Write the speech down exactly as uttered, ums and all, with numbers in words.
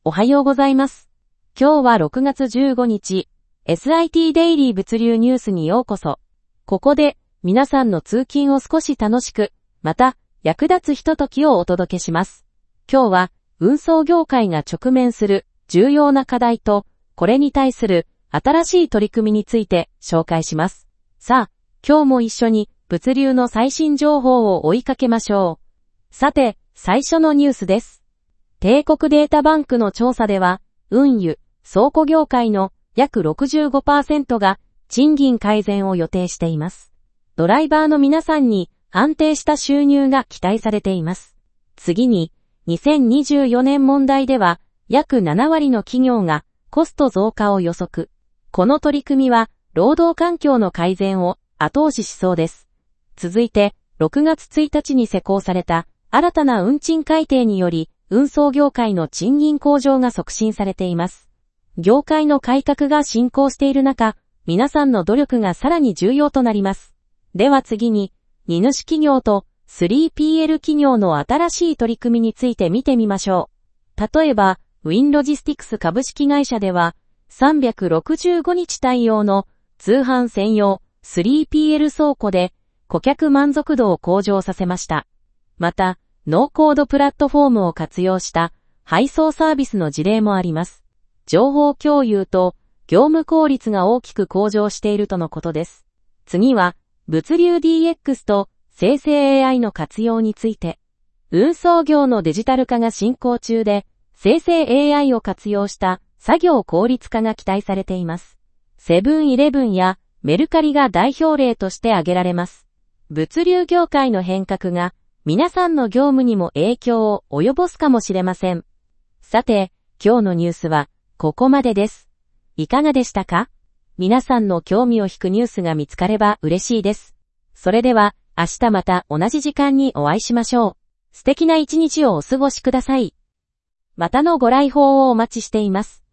おはようございます。今日はろくがつじゅうごにち、エスアイティー デイリー物流ニュースにようこそ。ここで皆さんの通勤を少し楽しく、また役立つひとときをお届けします。今日は運送業界が直面する重要な課題と、これに対する新しい取り組みについて紹介します。さあ、今日も一緒に物流の最新情報を追いかけましょう。さて、最初のニュースです。帝国データバンクの調査では、運輸、倉庫業界の約 ろくじゅうごパーセント が賃金改善を予定しています。ドライバーの皆さんに安定した収入が期待されています。次に、にせんにじゅうよねん問題では、約ななわりの企業がコスト増加を予測。この取り組みは、労働環境の改善を後押ししそうです。続いて、ろくがつついたちに施行された新たな運賃改定により、運送業界の賃金向上が促進されています。業界の改革が進行している中、皆さんの努力がさらに重要となります。では次に、荷主企業と スリーピーエル 企業の新しい取り組みについて見てみましょう。例えば、ウィンロジスティクス株式会社では、さんびゃくろくじゅうごにち対応の通販専用 スリーピーエル 倉庫で顧客満足度を向上させました。また、ノーコードプラットフォームを活用した配送サービスの事例もあります。情報共有と業務効率が大きく向上しているとのことです。次は、物流 ディーエックス と生成 エーアイ の活用について。運送業のデジタル化が進行中で、生成 エーアイ を活用した作業効率化が期待されています。セブンイレブンやメルカリが代表例として挙げられます。物流業界の変革が皆さんの業務にも影響を及ぼすかもしれません。さて、今日のニュースはここまでです。いかがでしたか？皆さんの興味を引くニュースが見つかれば嬉しいです。それでは、明日また同じ時間にお会いしましょう。素敵な一日をお過ごしください。またのご来訪をお待ちしています。